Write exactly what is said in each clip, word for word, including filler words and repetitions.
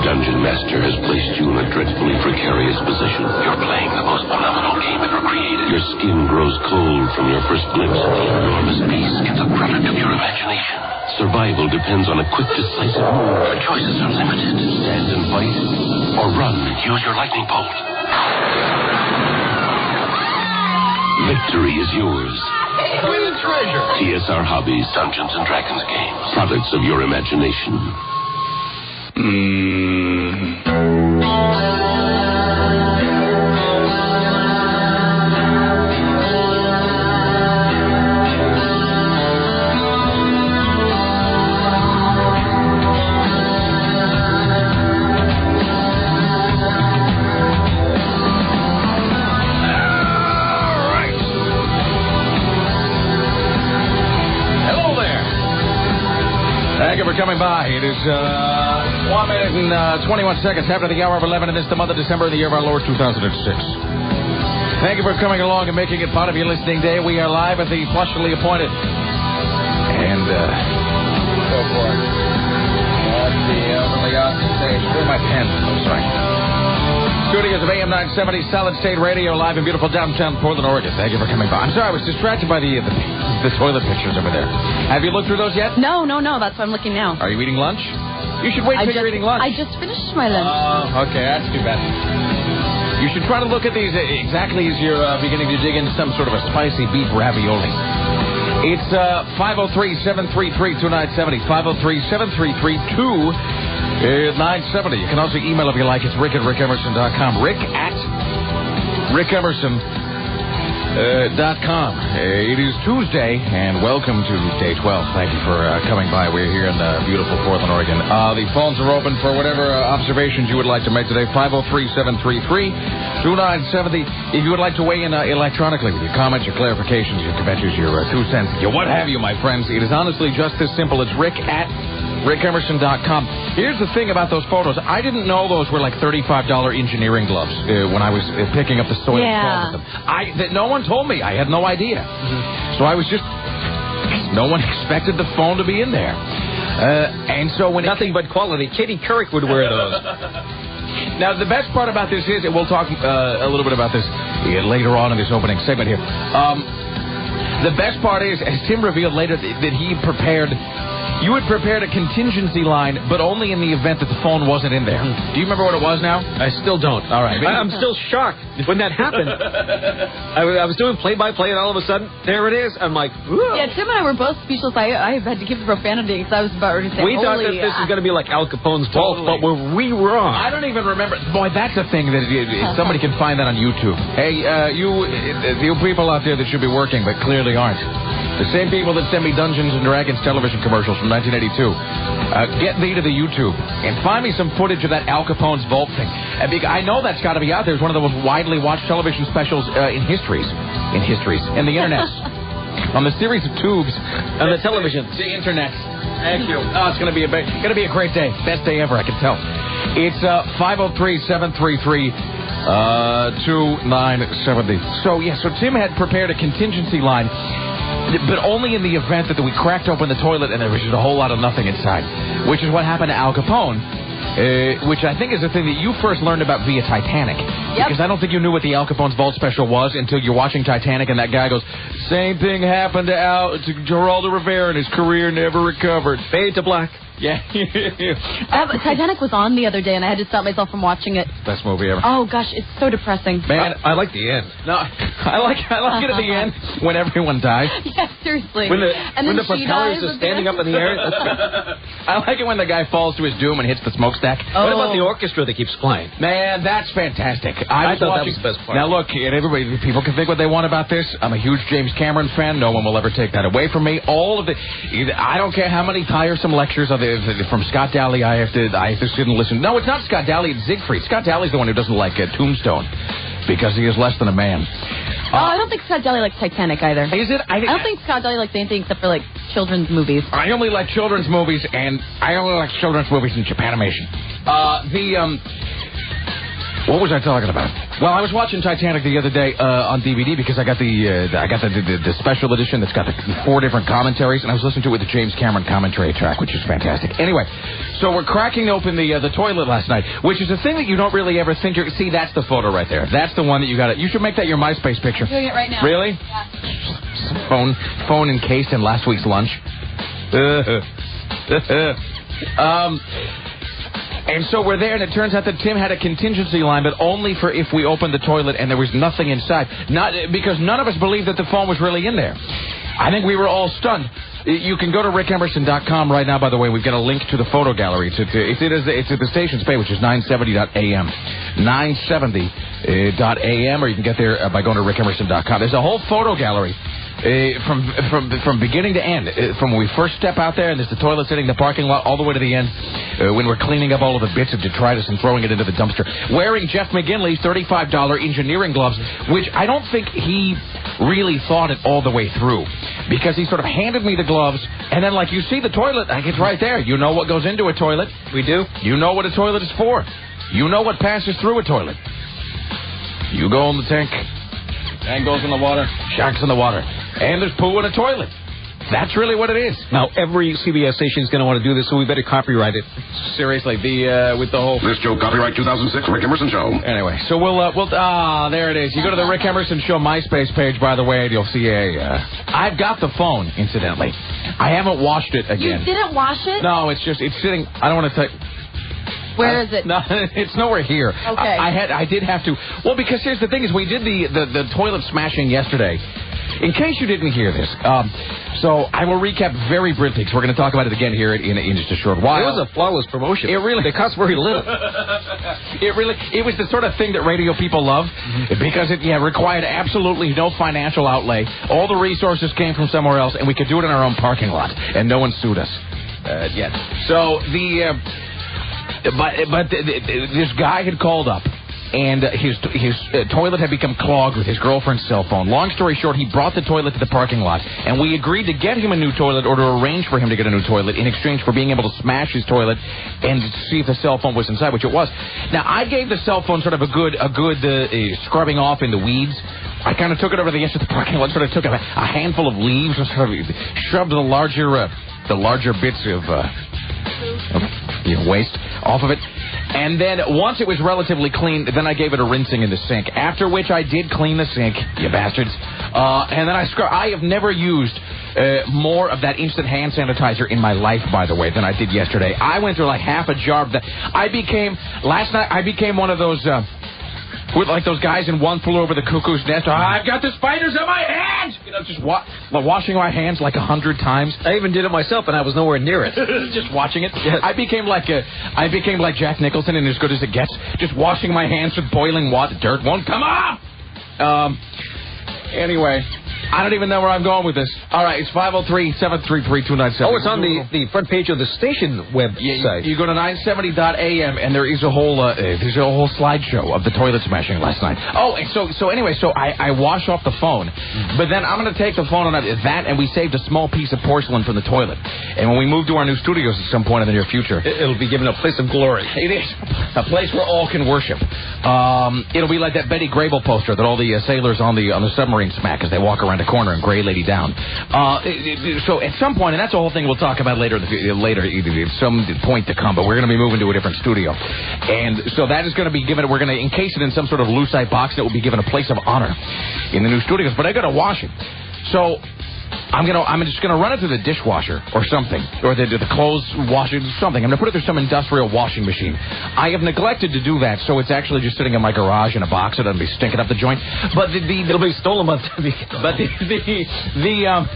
Dungeon Master has placed you in a dreadfully precarious position. You're playing the most phenomenal game ever created. Your skin grows cold from your first glimpse of the enormous beast. It's a product of your imagination. Survival depends on a quick, decisive move. Your choices are limited. Stand and fight, or run. Use your lightning bolt. Victory is yours. Win the treasure. T S R Hobbies, Dungeons and Dragons games. Products of your imagination. Mm. Thank you for coming by. It is uh, one minute and uh, twenty-one seconds after the hour of eleven, and it's the month of December in the year of our Lord two thousand six. Thank you for coming along and making it part of your listening day. We are live at the plushly appointed. And, uh... go for it. That's the elderly on stage. Where are my pens? I'm sorry. Studios of A M nine seventy Solid State Radio, live in beautiful downtown Portland, Oregon. Thank you for coming by. I'm sorry, I was distracted by the, the the toilet pictures over there. Have you looked through those yet? No, no, no. That's why I'm looking now. Are you eating lunch? You should wait till you're eating lunch. I just finished my lunch. Oh, okay. That's too bad. You should try to look at these exactly as you're uh, beginning to dig into some sort of a spicy beef ravioli. It's uh, five oh three, seven three three, two nine seven oh. five oh three, seven three three, two nine seven oh. You can also email if you like. It's Rick at rick emerson dot com. Rick at rick emerson dot com. Uh, it is Tuesday, and welcome to Day twelve. Thank you for uh, coming by. We're here in uh, beautiful Portland, Oregon. Uh, the phones are open for whatever uh, observations you would like to make today. five oh three, seven three three, two nine seven oh. If you would like to weigh in uh, electronically with your comments, your clarifications, your conventions, your uh, two cents, your what have you, my friends, it is honestly just as simple. It's Rick at rick emerson dot com. Here's the thing about those photos. I didn't know those were like thirty-five dollars engineering gloves uh, when I was uh, picking up the soil yeah. and salt with them. I, that no one told me. I had no idea. Mm-hmm. So I was just... No one expected the phone to be in there. Uh, and so when... Nothing it, but quality. Katie Couric would wear those. Now, the best part about this is, and we'll talk uh, a little bit about this later on in this opening segment here. Um, the best part is, as Tim revealed later, that he prepared... You had prepared a contingency line, but only in the event that the phone wasn't in there. Do you remember what it was now? I still don't. All right. I, I'm still shocked when that happened. I, I was doing play-by-play, and all of a sudden, there it is. I'm like, whoa. Yeah, Tim and I were both speechless. I, I had to give profanity because I was about ready to say, we thought that this was going to be like Al Capone's vault, but were we wrong? I don't even remember. Boy, that's a thing that if somebody can find that on YouTube. Hey, uh, you, uh, you people out there that should be working, but clearly aren't. The same people that send me Dungeons and Dragons television commercials from nineteen eighty-two. Uh, get thee to the YouTube and find me some footage of that Al Capone's vault thing. I know that's got to be out there. It's one of the most widely watched television specials uh, in histories. In histories. In the internet. On the series of tubes. On the television. The internet. Thank you. Oh, it's going to be a going to be a great day. Best day ever, I can tell. It's uh, five oh three, seven three three, two nine seven oh. So, yeah, so Tim had prepared a contingency line, but only in the event that we cracked open the toilet and there was just a whole lot of nothing inside, which is what happened to Al Capone, uh, which I think is the thing that you first learned about via Titanic. Yep. Because I don't think you knew what the Al Capone's Vault special was until you're watching Titanic and that guy goes, same thing happened to, Al, to Geraldo Rivera and his career never recovered. Fade to black. Yeah. uh, Titanic was on the other day, and I had to stop myself from watching it. Best movie ever. Oh, gosh, it's so depressing. Man, I, I like the end. No, I like I like it at the end when everyone dies. Yeah, seriously. When the, and when then the propellers are standing up in the air. I like it when the guy falls to his doom and hits the smokestack. Oh. What about the orchestra that keeps playing? Man, that's fantastic. I, I thought watching, that was the best part. Now, look, and everybody, people can think what they want about this. I'm a huge James Cameron fan. No one will ever take that away from me. All of the... I don't care how many tiresome lectures are there from Scott Daly I have to I have to sit and listen. No, it's not Scott Daly, it's Siegfried. Scott Daly's the one who doesn't like uh, Tombstone because he is less than a man. Oh, uh, I don't think Scott Daly likes Titanic either. Is it? I, I don't think Scott Daly likes anything except for, like, children's movies. I only like children's movies, and I only like children's movies in Japanimation. Uh, the, um... What was I talking about? Well, I was watching Titanic the other day uh, on D V D because I got the uh, I got the, the, the special edition that's got the four different commentaries, and I was listening to it with the James Cameron commentary track, which is fantastic. Anyway, so we're cracking open the uh, the toilet last night, which is a thing that you don't really ever think you're... See, that's the photo right there. That's the one that you got to... You should make that your MySpace picture. I'm doing it right now. Really? Yeah. Phone, phone encased in last week's lunch. um... And so we're there, and it turns out that Tim had a contingency line, but only for if we opened the toilet and there was nothing inside. Not because none of us believed that the phone was really in there. I think we were all stunned. You can go to rick emerson dot com right now, by the way. We've got a link to the photo gallery. It's at, it's, it is, it's at the station's page, which is nine seventy dot a m. nine seventy dot a m, or you can get there by going to rick emerson dot com. There's a whole photo gallery. Uh, from from from beginning to end, uh, from when we first step out there and there's the toilet sitting in the parking lot, all the way to the end, uh, when we're cleaning up all of the bits of detritus and throwing it into the dumpster, wearing Jeff McGinley's thirty-five dollars engineering gloves, which I don't think he really thought it all the way through, because he sort of handed me the gloves, and then like, you see the toilet, like, it's right there. You know what goes into a toilet. We do. You know what a toilet is for. You know what passes through a toilet. You go in the tank. Tank goes in the water. Sharks in the water. And there's poo in a toilet. That's really what it is. Now, every C B S station is going to want to do this, so we better copyright it. Seriously, the uh, with the whole... This show, copyright two thousand six, Rick Emerson Show. Anyway, so we'll... Uh, we'll ah, there it is. You go to the Rick Emerson Show MySpace page, by the way, and you'll see a... Uh, I've got the phone, incidentally. I haven't washed it again. You didn't wash it? No, it's just... It's sitting... I don't want to tell... Where uh, is it? No, it's nowhere here. Okay. I, I had, I did have to. Well, because here's the thing: is we did the, the, the toilet smashing yesterday. In case you didn't hear this, um, so I will recap very briefly because we're going to talk about it again here in, in just a short while. It was a flawless promotion. It really, they cost very little. it really, it was the sort of thing that radio people love mm-hmm. because it yeah required absolutely no financial outlay. All the resources came from somewhere else, and we could do it in our own parking lot, and no one sued us uh, yet. So the. Uh, But but th- th- this guy had called up, and uh, his his uh, toilet had become clogged with his girlfriend's cell phone. Long story short, he brought the toilet to the parking lot, and we agreed to get him a new toilet or to arrange for him to get a new toilet in exchange for being able to smash his toilet and see if the cell phone was inside, which it was. Now, I gave the cell phone sort of a good a good uh, uh, scrubbing off in the weeds. I kind of took it over the edge of the parking lot, sort of took a, a handful of leaves and sort of shoved the larger uh, the larger bits of. Uh, Of, you know, waste off of it. And then once it was relatively clean, then I gave it a rinsing in the sink. After which I did clean the sink, you bastards. Uh, and then I scrub. I have never used uh, more of that instant hand sanitizer in my life, by the way, than I did yesterday. I went through like half a jar of that. I became, last night, I became one of those... Uh, With like those guys in One Flew Over the Cuckoo's Nest. Oh, I've got the spiders on my hands! You know, just wa- washing my hands like a hundred times. I even did it myself, and I was nowhere near it. Just watching it. Yes. I became like a, I became like Jack Nicholson in As Good as It Gets. Just washing my hands with boiling water. Dirt won't come off! Um, anyway... I don't even know where I'm going with this. All right, it's five oh three, seven three three, two nine seven. Oh, it's on the, the front page of the station website. Yeah, you, you go to nine seventy dot a m, and there is a whole uh, there's a whole slideshow of the toilet smashing last night. Oh, and so so anyway, so I, I wash off the phone, mm-hmm. but then I'm going to take the phone on that, and we saved a small piece of porcelain from the toilet. And when we move to our new studios at some point in the near future, it'll be given a place of glory. It is a place where all can worship. Um, it'll be like that Betty Grable poster that all the uh, sailors on the on the submarine smack as they walk around a corner and Gray Lady down. Uh, so at some point, and that's the whole thing we'll talk about later, later at some point to come, but we're going to be moving to a different studio. And so that is going to be given, we're going to encase it in some sort of lucite box that will be given a place of honor in the new studios. But I got to wash it. So I'm gonna, I'm just gonna run it through the dishwasher or something, or the, the clothes washer, something. I'm gonna put it through some industrial washing machine. I have neglected to do that, so it's actually just sitting in my garage in a box. It doesn't be stinking up the joint. But the, the it'll be stolen by the but the the the um.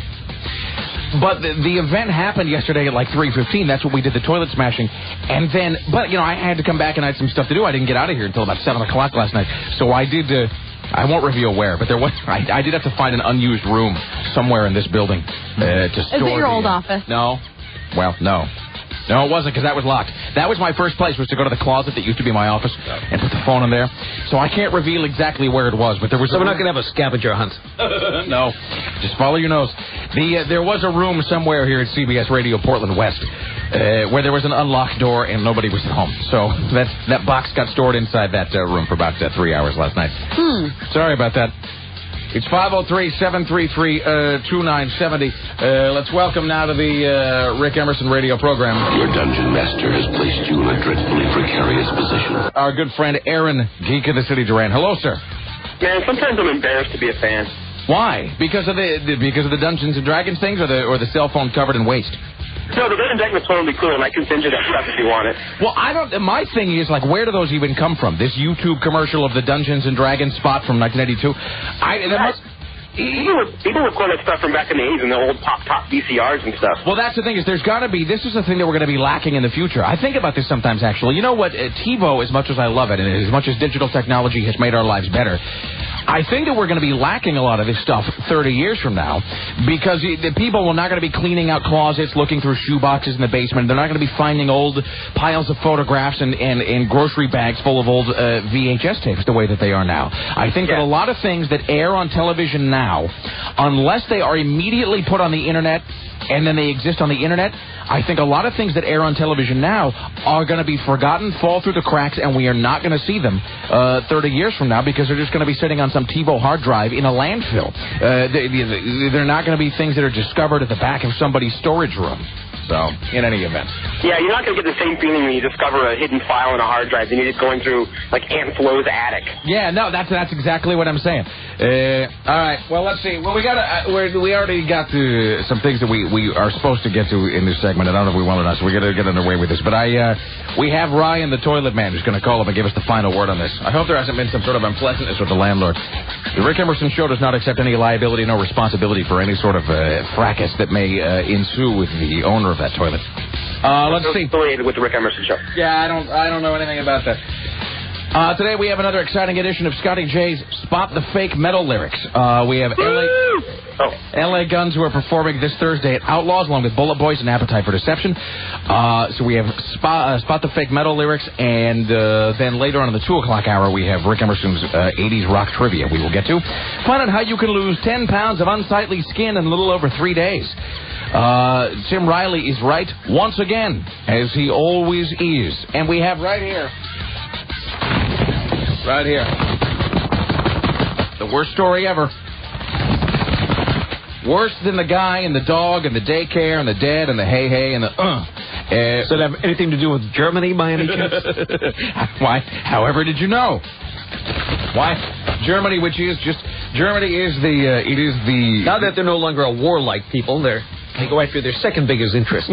But the, the event happened yesterday at like three fifteen. That's what we did, the toilet smashing. And then, but, you know, I had to come back and I had some stuff to do. I didn't get out of here until about seven o'clock last night. So I did, uh, I won't reveal where, but there was, I, I did have to find an unused room somewhere in this building uh, to store. Is it your the, old uh, office? No. Well, no. No, it wasn't, because that was locked. That was my first place, was to go to the closet that used to be my office and put the phone in there. So I can't reveal exactly where it was, but there was... So we're not going to have a scavenger hunt. No. Just follow your nose. The uh, There was a room somewhere here at C B S Radio Portland West uh, where there was an unlocked door and nobody was at home. So that, that box got stored inside that uh, room for about uh, three hours last night. Hmm. Sorry about that. It's five oh three, seven three three, two nine seven oh. Uh, let's welcome now to the uh, Rick Emerson radio program. Your dungeon master has placed you in a dreadfully precarious position. Our good friend Aaron, Geek of the City Duran. Hello, sir. Man, sometimes I'm embarrassed to be a fan. Why? Because of the, the because of the Dungeons and Dragons things, or the or the cell phone covered in waste? No, the Red and Deck was totally cool, and I can send you that stuff if you want it. Well, I don't. My thing is, like, where do those even come from? This YouTube commercial of the Dungeons and Dragons spot from nineteen eighty-two. I that must. People would, people would quote that stuff from back in the eighties in the old pop-top V C Rs and stuff. Well, that's the thing, is there's got to be, this is the thing that we're going to be lacking in the future. I think about this sometimes, actually. You know what, uh, TiVo, as much as I love it, and as much as digital technology has made our lives better, I think that we're going to be lacking a lot of this stuff thirty years from now, because the people are not going to be cleaning out closets, looking through shoe boxes in the basement. They're not going to be finding old piles of photographs and, and, and grocery bags full of old uh, V H S tapes the way that they are now. I think yeah. that a lot of things that air on television now, unless they are immediately put on the internet and then they exist on the internet, I think a lot of things that air on television now are going to be forgotten, fall through the cracks, and we are not going to see them uh, thirty years from now, because they're just going to be sitting on some TiVo hard drive in a landfill. Uh, they, they're not going to be things that are discovered at the back of somebody's storage room. So, in any event. Yeah, you're not going to get the same feeling when you discover a hidden file in a hard drive than you did going through, like, Aunt Flo's attic. Yeah, no, that's that's exactly what I'm saying. Uh, all right, well, let's see. Well, we got uh, we're, we already got to some things that we, we are supposed to get to in this segment. I don't know if we will or not, so we got to get underway with this. But I uh, we have Ryan, the toilet man, who's going to call up and give us the final word on this. I hope there hasn't been some sort of unpleasantness with the landlord. The Rick Emerson Show does not accept any liability, no responsibility for any sort of uh, fracas that may uh, ensue with the owner of that toilet. Uh, let's see. Affiliated with the Rick Emerson Show. Yeah, I don't, I don't know anything about that. Uh, today we have another exciting edition of Scotty J's Spot the Fake Metal Lyrics. Uh, we have L A, oh. L A Guns, who are performing this Thursday at Outlaws, along with Bullet Boys and Appetite for Deception. Uh, so we have Spot, uh, Spot the Fake Metal Lyrics, and uh, then later on in the two o'clock hour, we have Rick Emerson's uh, eighties rock trivia we will get to. Find out how you can lose ten pounds of unsightly skin in a little over three days. Uh, Tim Riley is right once again, as he always is. And we have right here, right here, the worst story ever. Worse than the guy and the dog and the daycare and the dead and the hey hey and the uh. uh Does it have anything to do with Germany by any chance? Why? However did you know? Why? Germany, which is just, Germany is the, uh, it is the... Now that they're no longer a warlike people, they're... They go after their second biggest interests.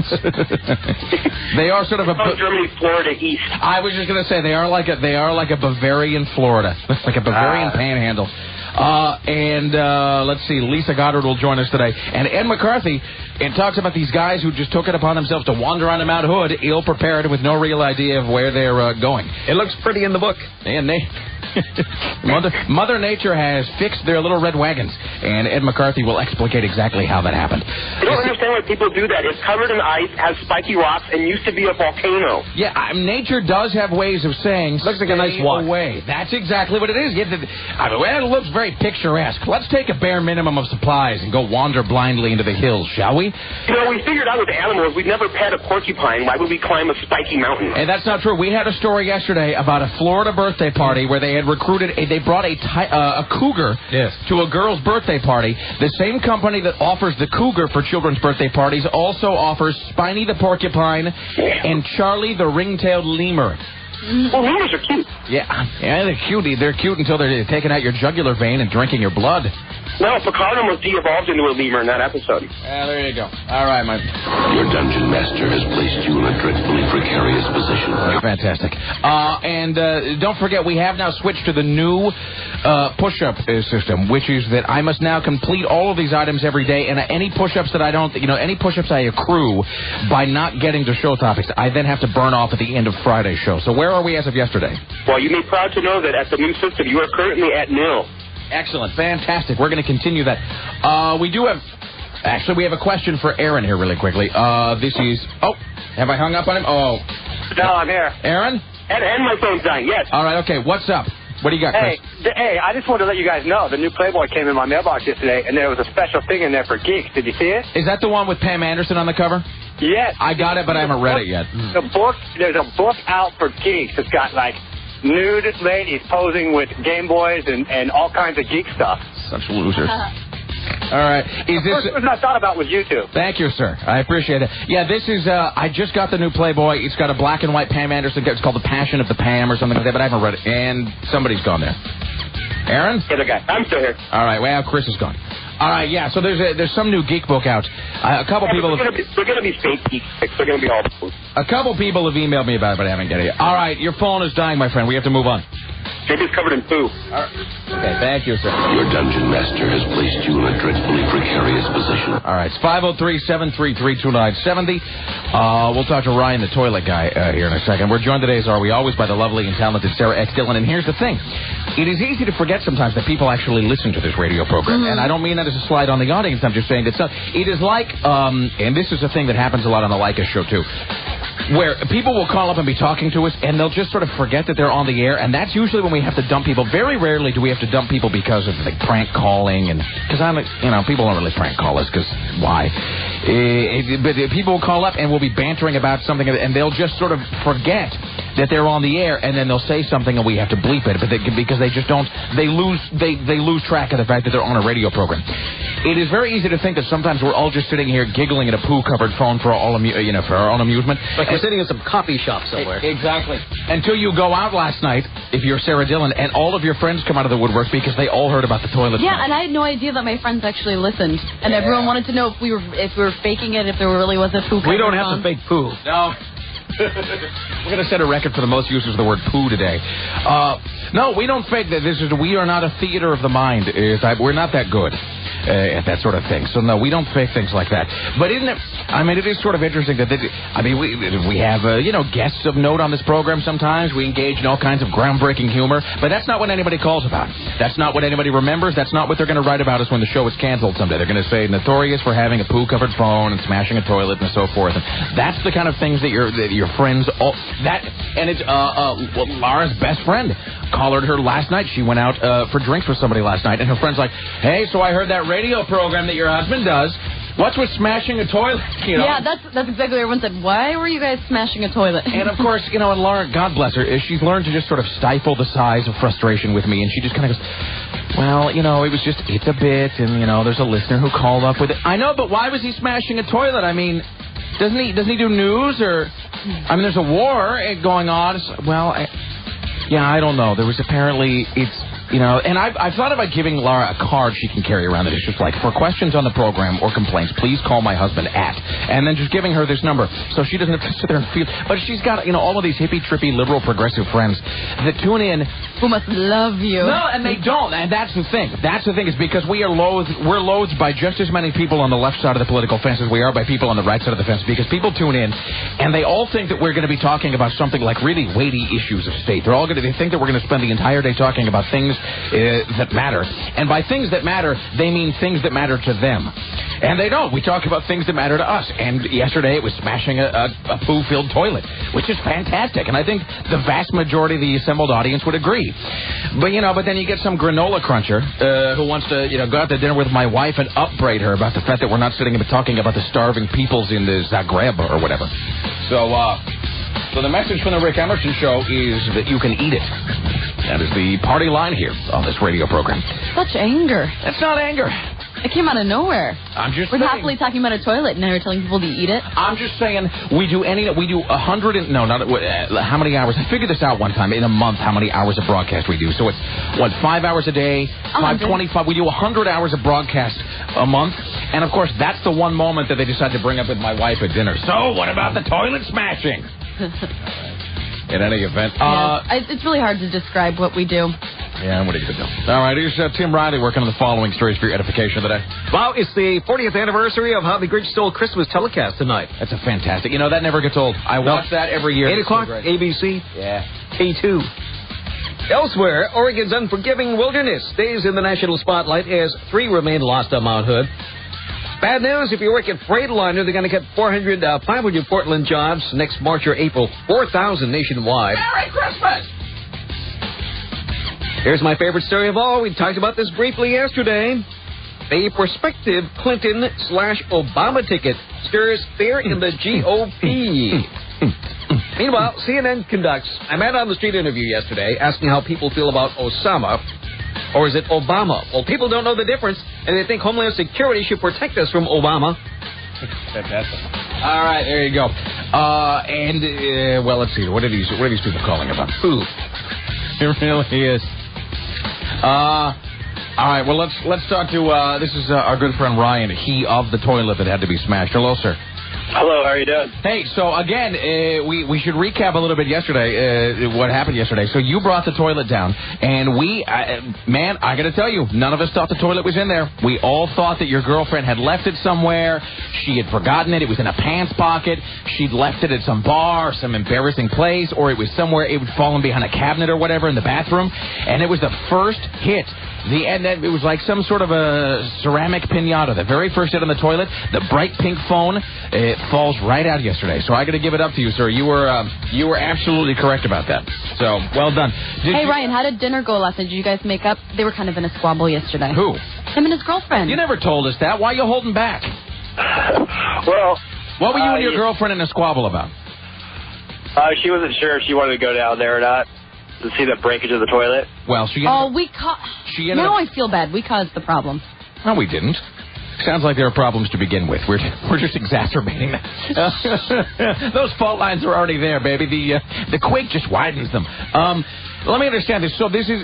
They are sort of a... Oh, Germany, Florida, East. I was just going to say, they are like a they are like a Bavarian Florida. Like a Bavarian ah. panhandle. Uh, and uh, let's see, Lisa Goddard will join us today. And Ed McCarthy and talks about these guys who just took it upon themselves to wander on Mount Hood, ill-prepared and with no real idea of where they're uh, going. It looks pretty in the book. And they... Mother, Mother Nature has fixed their little red wagons, and Ed McCarthy will explicate exactly how that happened. I don't understand why people do that. It's covered in ice, has spiky rocks, and used to be a volcano. Yeah, uh, nature does have ways of saying, looks like a nice walk. Away. That's exactly what it is. Yeah, the, I mean, well, it looks very picturesque. Let's take a bare minimum of supplies and go wander blindly into the hills, shall we? You know, we figured out with animals, we'd never pet a porcupine. Why would we climb a spiky mountain? And that's not true. We had a story yesterday about a Florida birthday party where they had recruited, a, they brought a, ti- uh, a cougar yes. to a girl's birthday party. The same company that offers the cougar for children's birthday parties also offers Spiny the porcupine and Charlie the ring-tailed lemur. Well, lemurs are cute. Yeah, yeah, they're cute. They're cute until they're taking out your jugular vein and drinking your blood. No, Picard almost de-evolved into a lemur in that episode. Yeah, there you go. All right, my... Your dungeon master has placed you in a dreadfully precarious position. Fantastic. Uh, and uh, don't forget, we have now switched to the new uh, push-up uh, system, which is that I must now complete all of these items every day, and any push-ups that I don't, you know, any push-ups I accrue by not getting to show topics, I then have to burn off at the end of Friday's show. So where are we as of yesterday? Well, you may be proud to know that at the new system, you are currently at nil. Excellent. Fantastic. We're going to continue that. Uh, we do have Actually, we have a question for Aaron here really quickly. Uh, this is... Oh, have I hung up on him? Oh. No, I'm here. Aaron? And, and my phone's dying, yes. All right, okay. What's up? What do you got, Chris? Hey, th- hey, I just wanted to let you guys know the new Playboy came in my mailbox yesterday, and there was a special thing in there for geeks. Did you see it? Is that the one with Pam Anderson on the cover? Yes. I got it, but I haven't read it yet. The book, there's a book out for geeks. It's got, like, nude ladies posing with Game Boys and, and all kinds of geek stuff. Such losers. All right. Is the this... first person I thought about was YouTube. Thank you, sir. I appreciate it. Yeah, this is... Uh, I just got the new Playboy. It's got a black and white Pam Anderson. It's called The Passion of the Pam or something like that, but I haven't read it. And somebody's gone there. Aaron? The other guy. I'm still here. All right. Well, Chris is gone. All right, yeah, so there's a, there's some new geek book out. Uh, a couple yeah, people... They're Have, going to be fake geeks. They're going to be all... A couple people have emailed me about it, but I haven't got it yet. All right, your phone is dying, my friend. We have to move on. J B's covered in poo. All right. Okay, thank you, sir. Your dungeon master has placed you in a dreadfully precarious position. All right, it's five oh three, seven three three, two nine seven oh. Uh, we'll talk to Ryan, the toilet guy, uh, here in a second. We're joined today, as are we always, by the lovely and talented Sarah X. Dillon. And here's the thing. It is easy to forget sometimes that people actually listen to this radio program. Mm-hmm. And I don't mean that as a slide on the audience. I'm just saying that some, it is like, um, and this is a thing that happens a lot on the Leica show, too, where people will call up and be talking to us, and they'll just sort of forget that they're on the air, and that's usually when we have to dump people. Very rarely do we have to dump people because of, like, prank calling, and because I'm, like, you know, people don't really prank call us, because why? Uh, but people will call up, and we'll be bantering about something, and they'll just sort of forget that they're on the air, and then they'll say something, and we have to bleep it, but they, because they just don't, they lose, they, they lose track of the fact that they're on a radio program. It is very easy to think that sometimes we're all just sitting here giggling at a poo-covered phone for all, amu- you know, for our own amusement. Like we're sitting in some coffee shop somewhere. Exactly. Until you go out last night, if you're Sarah Dillon, and all of your friends come out of the woodwork because they all heard about the toilet. Yeah, smell. and I had no idea that my friends actually listened, and yeah. everyone wanted to know if we were if we were faking it, if there really was a poo. We don't have on. to fake poo. No. We're going to set a record for the most uses of the word poo today. Uh, no, we don't fake that. This is we are not a theater of the mind. We're not that good uh, at that sort of thing. So no, we don't fake things like that. But isn't it? I mean, it is sort of interesting that. They, I mean, we we have uh, you know guests of note on this program. Sometimes we engage in all kinds of groundbreaking humor, but that's not what anybody calls about. That's not what anybody remembers. That's not what they're going to write about us when the show is canceled someday. They're going to say notorious for having a poo-covered phone and smashing a toilet and so forth. And that's the kind of things that your that your friends all that and it's uh, uh well, Laura's best friend collared her last night. She went out uh, for drinks with somebody last night, and her friend's like, "Hey, so I heard that radio program that your husband does. What's with smashing a toilet?" You know? Yeah, that's that's exactly what everyone said. Why were you guys smashing a toilet? And of course, you know, and Laura, God bless her, she's learned to just sort of stifle the sighs of frustration with me, and she just kind of goes, "Well, you know, it was just it's a bit, and you know, there's a listener who called up with it." I know, but why was he smashing a toilet? I mean, doesn't he doesn't he do news or? I mean, there's a war going on. Well, I, yeah, I don't know. There was apparently it's. You know, and I've, I've thought about giving Laura a card she can carry around that is just like, for questions on the program or complaints, please call my husband at, and then just giving her this number so she doesn't have to sit there and feel. But she's got, you know, all of these hippie, trippy, liberal, progressive friends that tune in. Who must love you. No, and they don't, and that's the thing. That's the thing is because we are loathed, we're loathed by just as many people on the left side of the political fence as we are by people on the right side of the fence, because people tune in, and they all think that we're going to be talking about something like really weighty issues of state. They're all going to, they think that we're going to spend the entire day talking about things uh, that matter. And by things that matter, they mean things that matter to them. And they don't. We talk about things that matter to us. And yesterday it was smashing a, a, a poo-filled toilet, which is fantastic. And I think the vast majority of the assembled audience would agree. But, you know, but then you get some granola cruncher uh, who wants to, you know, go out to dinner with my wife and upbraid her about the fact that we're not sitting and talking about the starving peoples in the Zagreb or whatever. So, uh... So the message from the Rick Emerson Show is that you can eat it. That is the party line here on this radio program. Such anger. That's not anger. It came out of nowhere. I'm just We're saying. happily talking about a toilet, and now you're telling people to eat it. I'm just saying we do any we do a hundred and no not uh, how many hours? I figured this out one time in a month how many hours of broadcast we do. So it's what five hours a day, five twenty-five. We do a hundred hours of broadcast a month, and of course that's the one moment that they decide to bring up with my wife at dinner. So what about the toilet smashing? In any event, yeah, uh, it's really hard to describe what we do. Yeah, what are you going to do? All right, here's uh, Tim Riley working on the following stories for your edification today. Well, it's the fortieth anniversary of How the Grinch Stole Christmas telecast tonight. That's a fantastic. You know, that never gets old. I no. watch that every year. eight o'clock, A B C. Yeah. K two. Elsewhere, Oregon's unforgiving wilderness stays in the national spotlight as three remain lost on Mount Hood. Bad news, if you work at Freightliner, they're going to cut four hundred, uh, five hundred Portland jobs next March or April, four thousand nationwide. Merry Christmas! Here's my favorite story of all. We talked about this briefly yesterday. A prospective Clinton slash Obama ticket stirs fear in the G O P. Meanwhile, C N N conducts a man-on-the-street interview yesterday asking how people feel about Osama, or is it Obama? Well, people don't know the difference, and they think Homeland Security should protect us from Obama. Fantastic. All right, there you go. Uh, and, uh, well, let's see. What are these, what are these people calling about? Food. It really is. Uh... All right, well, let's let's talk to, uh, this is uh, our good friend Ryan, he of the toilet that had to be smashed. Hello, sir. Hello, how are you doing? Hey, so again, uh, we, we should recap a little bit yesterday, uh, what happened yesterday. So you brought the toilet down, and we, uh, man, I got to tell you, none of us thought the toilet was in there. We all thought that your girlfriend had left it somewhere. She had forgotten it. It was in a pants pocket. She'd left it at some bar, some embarrassing place, or it was somewhere, it would fallen behind a cabinet or whatever in the bathroom. And it was the first hit. The and then it was like some sort of a ceramic pinata. The very first hit on the toilet, the bright pink phone, it falls right out yesterday. So I got to give it up to you, sir. You were um, you were absolutely correct about that. So well done. Did hey you, Ryan, how did dinner go last night? Did you guys make up? They were kind of in a squabble yesterday. Who? Him and his girlfriend. You never told us that. Why are you holding back? Well, What were you uh, and your yeah. girlfriend in a squabble about? Uh, she wasn't sure if she wanted to go down there or not to see the breakage of the toilet. Well, she. Ended Oh, up, we caused... she ended Now up, I feel bad. We caused the problem. No, we didn't. Sounds like there are problems to begin with. We're we're just exacerbating them. Those fault lines are already there, baby. The uh, the quake just widens them. Um, let me understand this. So this is.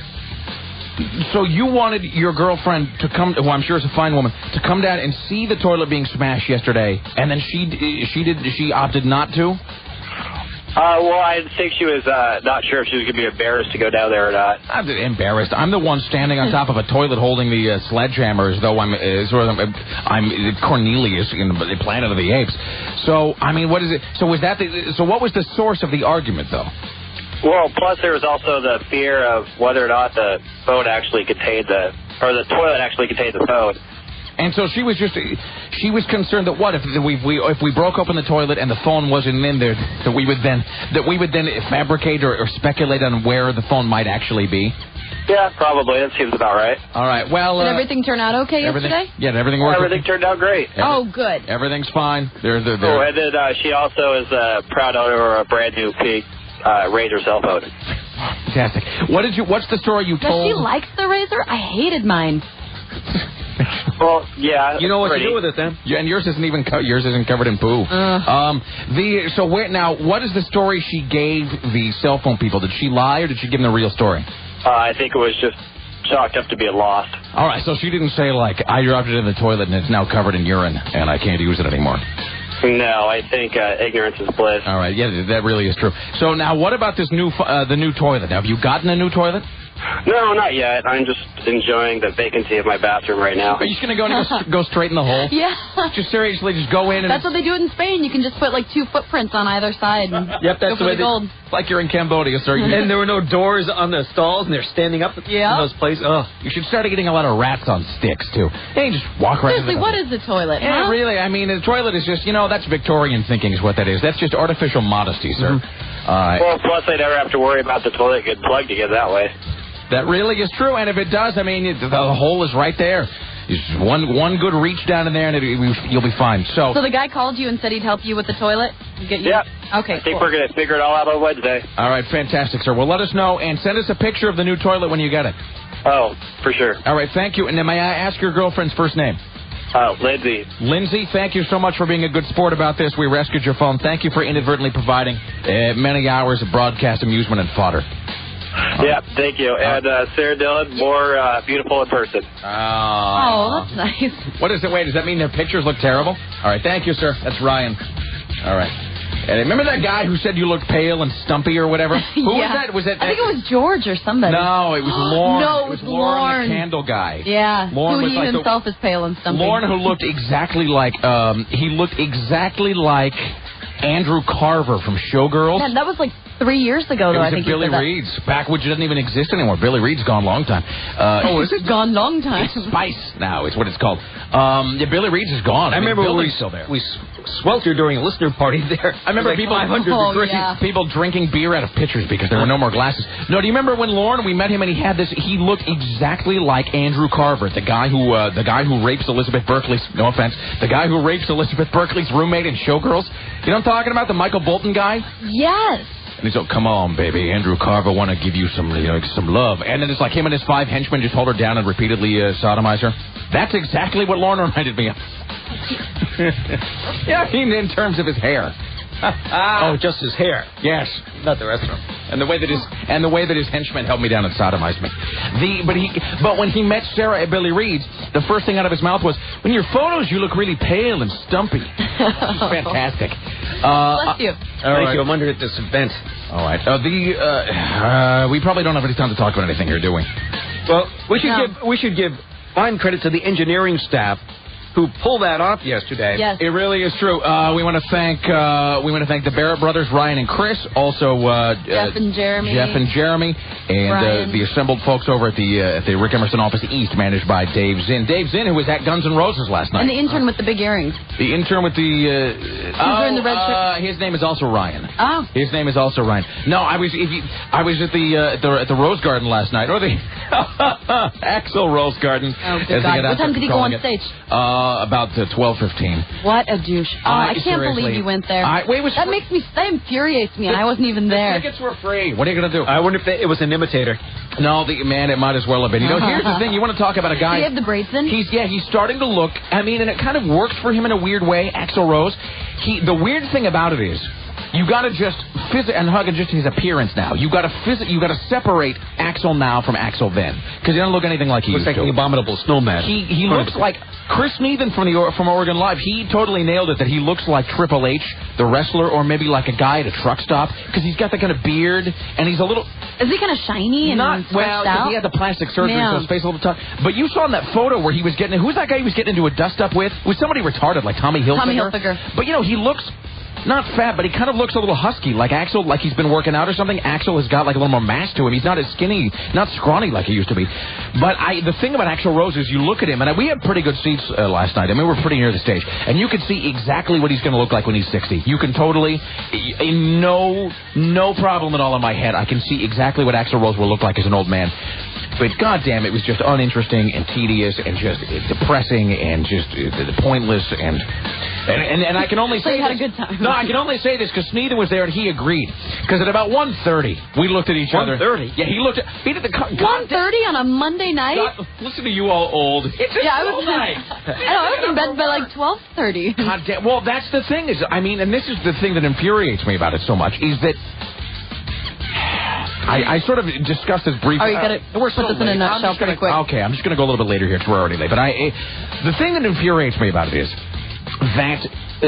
So you wanted your girlfriend to come, who I'm sure is a fine woman, to come down and see the toilet being smashed yesterday, and then she she did she opted not to. Uh, well, I think she was uh, not sure if she was going to be embarrassed to go down there or not. I'm embarrassed. I'm the one standing on top of a toilet holding the uh, sledgehammer as though I'm uh, sort of I'm, I'm Cornelius in the Planet of the Apes. So I mean, what is it? So was that the? So what was the source of the argument, though? Well, plus there was also the fear of whether or not the phone actually contained the, or the toilet actually contained the phone. And so she was just, she was concerned that what if we, we if we broke open the toilet and the phone wasn't in there, that we would then that we would then fabricate or, or speculate on where the phone might actually be. Yeah, probably. That seems about right. All right. Well, Did uh, everything turn out okay everything, yesterday? Yeah, everything Well, worked. everything turned out great. Every, Oh, good. Everything's fine. They're, they're, they're, Oh, and then uh, she also is a proud owner of a brand new pink uh, Razor cell phone. Fantastic. What did you? What's the story you Does told? she likes the razor? I hated mine. Well, yeah. You know what pretty. to do with it then. Yeah, and yours isn't even co- yours isn't covered in poo. Uh. Um, the so where now? What is the story she gave the cell phone people? Did she lie or did she give them the real story? Uh, I think it was just chalked up to being lost. All right, so she didn't say like I dropped it in the toilet and it's now covered in urine and I can't use it anymore. No, I think uh, ignorance is bliss. All right, yeah, that really is true. So now, what about this new uh, the new toilet? Now, have you gotten a new toilet? No, not yet. I'm just enjoying the vacancy of my bathroom right now. Are you just gonna go and go, go straight in the hole? Yeah. Just seriously, just go in and. That's what they do in Spain. You can just put like two footprints on either side. And Yep, that's go for the way the gold. It's like you're in Cambodia, sir. You, And there were no doors on the stalls, and they're standing up Yeah. in those places. Oh, you should start getting a lot of rats on sticks too. Hey, just walk right. Seriously, into the what is the toilet? Yeah, huh? really. I mean, the toilet is just, you know, that's Victorian thinking is what that is. That's just artificial modesty, sir. Mm-hmm. All right. Well, plus I never have to worry about the toilet getting plugged again that way. That really is true. And if it does, I mean, it, the, the hole is right there. Just one one good reach down in there, and it, it, you'll be fine. So, So the guy called you and said he'd help you with the toilet? Get you? Yep. Okay, I think cool. we're going to figure it all out on Wednesday. all right, fantastic, sir. Well, let us know, and send us a picture of the new toilet when you get it. Oh, for sure. All right, thank you. And then may I ask your girlfriend's first name? Oh, Lindsay. Lindsay, thank you so much for being a good sport about this. We rescued your phone. Thank you for inadvertently providing uh, many hours of broadcast amusement and fodder. Yeah, thank you. And uh, Sarah Dillon, more uh, beautiful in person. Oh, that's nice. What is it? Wait, does that mean their pictures look terrible? All right, thank you, sir. That's Ryan. All right. And remember that guy who said you looked pale and stumpy or whatever? Who yeah. was that? Was that? I think it was George or somebody. No, it was Lauren. No, it was Lauren, Lauren. the candle guy. Yeah, Lauren who was he like the- himself is pale and stumpy. Lauren, who looked exactly like um, he looked exactly like Andrew Carver from Showgirls. Man, that was like three years ago, though. It was I think at Billy you said that. Reed's, back which doesn't even exist anymore. Billy Reed's gone long time. Uh, oh, is it gone long time? It's Spice now is what it's called. Um, yeah, Billy Reed's is gone. I, I mean, remember Billy's we still there. we sweltered during a listener party there. I remember like people, five hundred oh, degrees. Yeah. people drinking beer out of pitchers because there were no more glasses. No, do you remember when Lauren, we met him and he had this, he looked exactly like Andrew Carver, the guy who uh, the guy who rapes Elizabeth Berkley's, no offense, the guy who rapes Elizabeth Berkley's roommate in Showgirls. You know what I'm talking about? The Michael Bolton guy? Yes. And he's like, come on, baby, Andrew Carver want to give you some, you know, some love. And then it's like him and his five henchmen just hold her down and repeatedly uh, sodomize her. That's exactly what Lauren reminded me of. Yeah, I mean, in terms of his hair. Oh, just his hair. Yes. Not the rest of him. And the way that his and the way that his henchmen held me down and sodomized me. The but he but when he met Sarah at Billy Reed's, the first thing out of his mouth was, "In your photos, you look really pale and stumpy." Fantastic. Uh, Bless you. All Thank right. you. I'm under at this event. All right. Uh, the uh, uh, we probably don't have any time to talk about anything here, do we? Well, we should No. give we should give fine credit to the engineering staff who pulled that off yesterday. Yes. It really is true. Uh, we want to thank uh, we want to thank the Barrett brothers, Ryan and Chris, also uh, Jeff and Jeremy. Jeff and Jeremy, and uh, Ryan. the assembled folks over at the uh, at the Rick Emerson office East, managed by Dave Zinn. Dave Zinn, who was at Guns N' Roses last night. And the intern with the big earrings. The intern with the uh, oh, wearing the red shirt? uh, his name is also Ryan. Oh. His name is also Ryan. No, I was if you, I was at the, uh, at the at the Rose Garden last night, or the Axl Rose Garden. Oh, as good they God. get out What time there did he go calling on it. stage? Uh, about uh, twelve fifteen. What a douche. Oh, I, can't seriously. believe you went there. I, wait, it was that fr- makes me, that infuriates me, and I wasn't even there. Tickets were free. What are you going to do? I wonder if they, it was an imitator. No, the, man, it might as well have been. You know, here's the thing. You want to talk about a Do guy... you have the braids in? He's yeah, he's starting to look. I mean, and it kind of works for him in a weird way. Axl Rose. He the weird thing about it is, you got to just visit and hug just his appearance now. You got to visit. You got to separate Axl now from Axl then, because he doesn't look anything like he Looks used like to. an abominable snowman. He he looks like Chris Neithen from the from Oregon Live. He totally nailed it. That he looks like Triple H, the wrestler, or maybe like a guy at a truck stop, because he's got that kind of beard and he's a little. Is he kind of shiny and Not stretched well, 'cause out? he had the plastic surgery, Man. so his face a little tough. But you saw in that photo where he was getting. Who's that guy he was getting into a dust up with? It was somebody retarded, like Tommy Hilfiger. Tommy Hilfiger. But you know, he looks not fat, but he kind of looks a little husky, like Axl, like he's been working out or something. Axl has got like a little more mass to him. He's not as skinny, not scrawny like he used to be. But I, the thing about Axl Rose is, you look at him, and we had pretty good seats uh, last night. I mean, we were pretty near the stage, and you could see exactly what he's going to look like when he's sixty. You can totally, in no no problem at all in my head, I can see exactly what Axl Rose will look like as an old man. But goddamn, it was just uninteresting and tedious and just depressing and just uh, pointless and and, and and I can only So say you had a this- good time. No, I can only say this because Sneeden was there and he agreed. Because at about one thirty, we looked at each other. one thirty? Yeah, he looked at he did the co- one thirty on a Monday night? God, listen to you all old. It's a yeah, I school was. night. I know. I was in bed by like twelve thirty. God damn. Well, that's the thing is, I mean, and this is the thing that infuriates me about it so much is that. I, I sort of discussed this briefly. Oh, you gotta uh, we're put so this in a late. I'm nutshell just gonna, pretty quick. Okay, I'm just going to go a little bit later here because we're already late. But I, uh, the thing that infuriates me about it is that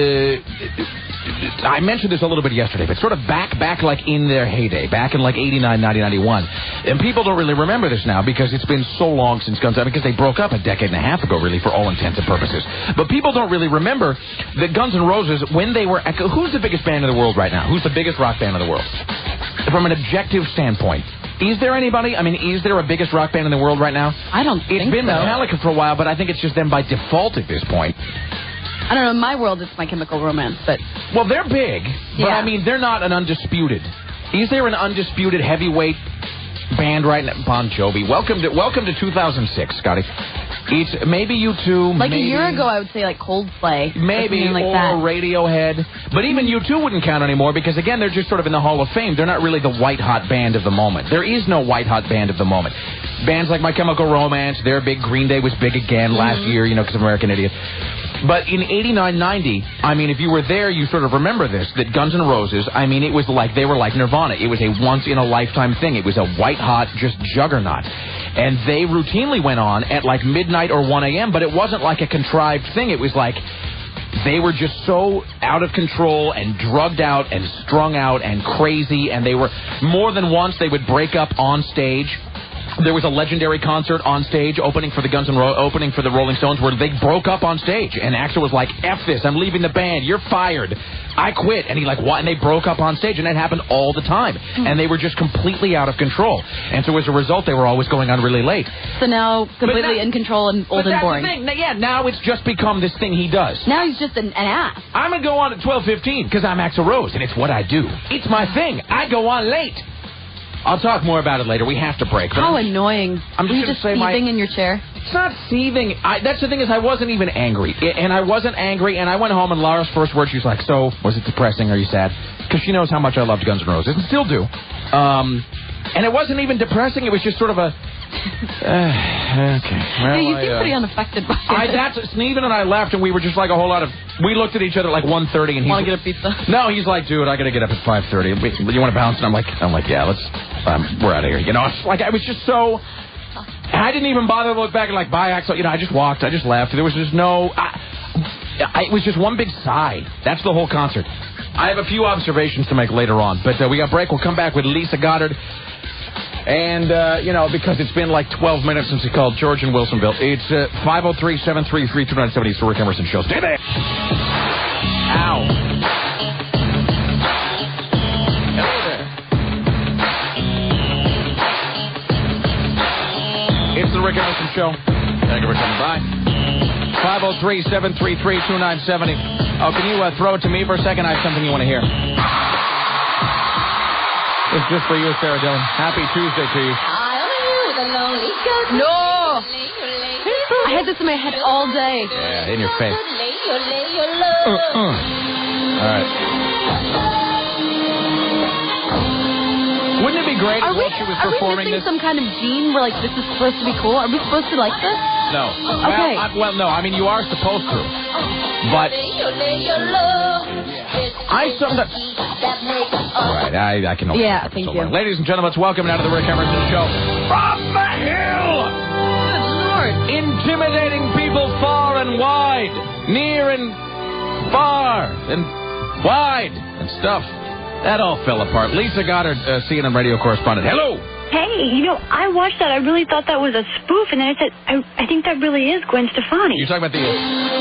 uh, I mentioned this a little bit yesterday, but sort of back, back like in their heyday, back in like eighty-nine, ninety, ninety-one. And people don't really remember this now because it's been so long since Guns N' Roses, because they broke up a decade and a half ago, really, for all intents and purposes. But people don't really remember that Guns N' Roses, when they were, who's the biggest band in the world right now? Who's the biggest rock band in the world? From an objective standpoint. Is there anybody? I mean, is there a biggest rock band in the world right now? I don't think It's been so. Metallica for a while, but I think it's just them by default at this point. I don't know. In my world, it's My Chemical Romance, but Well, they're big, but Yeah. I mean, they're not an undisputed. Is there an undisputed heavyweight band right now? Bon Jovi. Welcome to welcome to two thousand six, Scotty. It's maybe U two. like maybe, a year ago, I would say like Coldplay, or Maybe, something like or that. Radiohead. But even U two wouldn't count anymore because, again, they're just sort of in the Hall of Fame. They're not really the white-hot band of the moment. There is no white-hot band of the moment. Bands like My Chemical Romance, they're big. Green Day was big again last Mm-hmm. year, you know, because of American Idiot. But in eighty-nine, ninety, I mean, if you were there, you sort of remember this, that Guns N' Roses, I mean, it was like, they were like Nirvana. It was a once-in-a-lifetime thing. It was a white-hot, just juggernaut. And they routinely went on at like midnight or one a.m., but it wasn't like a contrived thing. It was like they were just so out of control and drugged out and strung out and crazy, and they were, more than once, they would break up on stage. There was a legendary concert on stage opening for the Guns N' Roses, opening for the Rolling Stones, where they broke up on stage, and Axl was like, "F this, I'm leaving the band. You're fired. I quit." And he like, "What?" And they broke up on stage, and that happened all the time. And they were just completely out of control. And so as a result, they were always going on really late. So now completely now, in control and old and boring. But that's the thing. Yeah, now it's just become this thing he does. Now he's just an, an ass. I'm gonna go on at twelve fifteen because I'm Axl Rose, and it's what I do. It's my thing. I go on late. I'll talk more about it later. We have to break. How I'm, annoying. I'm Were just you just say seething my, in your chair? It's not seething. I, that's the thing is I wasn't even angry. And I wasn't angry, and I went home, and Laura's first word, she was like, "So, was it depressing? Are you sad?" Because she knows how much I loved Guns N' Roses, and still do. Um, and it wasn't even depressing. It was just sort of a... Uh, okay. Well, yeah, you I, seem uh, pretty unaffected by I, it. that's Sneven and I left, and we were just like a whole lot of. We looked at each other at like one thirty, and he want to get a pizza. No, he's like, "Dude, I got to get up at five thirty. You want to bounce?" And I'm like, "I'm like, yeah, let's. Um, we're out of here." You know, it's like I was just so. I didn't even bother to look back and like, "Bye, Axl." You know, I just walked. I just left. There was just no. I, I, it was just one big sigh. That's the whole concert. I have a few observations to make later on, but uh, we got break. We'll come back with Lisa Goddard. And, uh, you know, because it's been like twelve minutes since he called George in Wilsonville. It's uh, five oh three, seven three three, two nine seven zero. It's the Rick Emerson Show. Stay there. Ow. Hello there. It's the Rick Emerson Show. Thank you for coming by. five oh three, seven three three, two nine seven zero. Oh, can you uh, throw it to me for a second? I have something you want to hear. It's just for you, Sarah Dillon. Happy Tuesday to you. No! I had this in my head all day. Yeah, in your face. Uh, uh. All right. Wouldn't it be great Are if we, while she was are performing we this? some kind of gene where, like, this is supposed to be cool? Are we supposed to like this? No. Okay. Well, I, well, no. I mean, you are supposed to. But I sometimes. All right, I, I can. Yeah, thank so you. long. Ladies and gentlemen, welcome now to the Rick Emerson Show from the hill. Good Lord. Intimidating people far and wide, near and far and wide and stuff. That all fell apart. Lisa Goddard, uh, C N N radio correspondent. Hello. Hey, you know, I watched that. I really thought that was a spoof, and then I said, I, I think that really is Gwen Stefani. You're talking about the.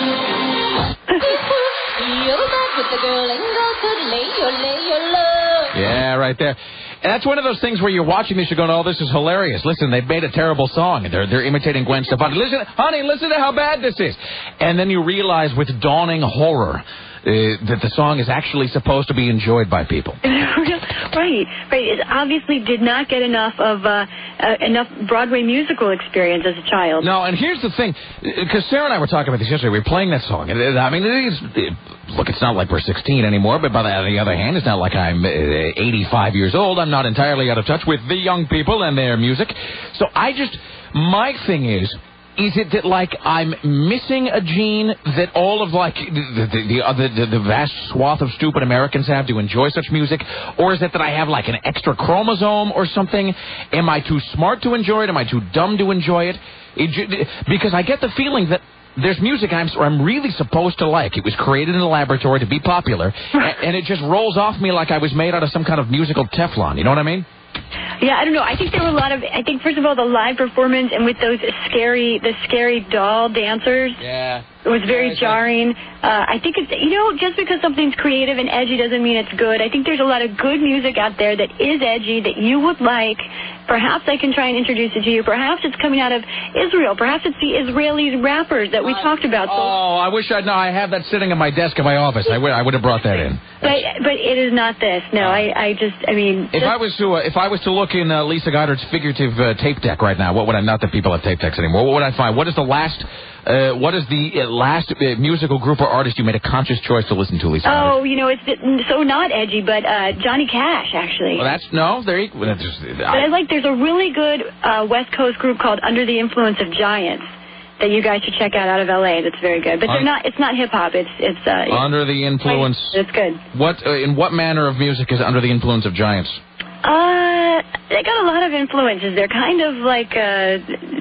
Yeah, right there. And that's one of those things where you're watching this, you're going, "Oh, this is hilarious. Listen, they've made a terrible song. They're they're imitating Gwen Stefani. Listen, honey, listen to how bad this is." And then you realize with dawning horror uh, that the song is actually supposed to be enjoyed by people. Right, right. It obviously did not get enough of uh, uh, enough Broadway musical experience as a child. No, and here's the thing, because Sarah and I were talking about this yesterday. We were playing that song. And, I mean, it is, it, look, it's not like we're sixteen anymore, but by the, the other hand, it's not like I'm uh, eighty-five years old. I'm not entirely out of touch with the young people and their music. So I just, my thing is, is it that, like, I'm missing a gene that all of, like, the the, the, uh, the the vast swath of stupid Americans have to enjoy such music? Or is it that I have, like, an extra chromosome or something? Am I too smart to enjoy it? Am I too dumb to enjoy it? it because I get the feeling that there's music I'm, I'm really supposed to like. It was created in a laboratory to be popular, and, and it just rolls off me like I was made out of some kind of musical Teflon. You know what I mean? Yeah, I don't know. I think there were a lot of. I think first of all, the live performance and with those scary, the scary doll dancers. Yeah. It was very yeah, jarring. Uh, I think it's, you know, just because something's creative and edgy doesn't mean it's good. I think there's a lot of good music out there that is edgy that you would like. Perhaps I can try and introduce it to you. Perhaps it's coming out of Israel. Perhaps it's the Israeli rappers that we talked about. So, oh, I wish I'd know. I have that sitting in my desk in my office. I would, I would have brought that in. But but it is not this. No, I, I just, I mean. If just, I was to uh, if I was to look in uh, Lisa Goddard's figurative uh, tape deck right now, what would I? Not that people have tape decks anymore. What would I find? What is the last? Uh, what is the uh, last uh, musical group or artist you made a conscious choice to listen to, Lisa? Oh, you know, it's so not edgy, but uh, Johnny Cash, actually. Well, that's no, there you. Well, that's just, but I, I like. There's a really good uh, West Coast group called Under the Influence of Giants that you guys should check out out of L A. That's very good. But they're not. It's not hip hop. It's it's. Uh, Under the Influence. It's good. What uh, in what manner of music is Under the Influence of Giants? Uh, they got a lot of influences. They're kind of like uh,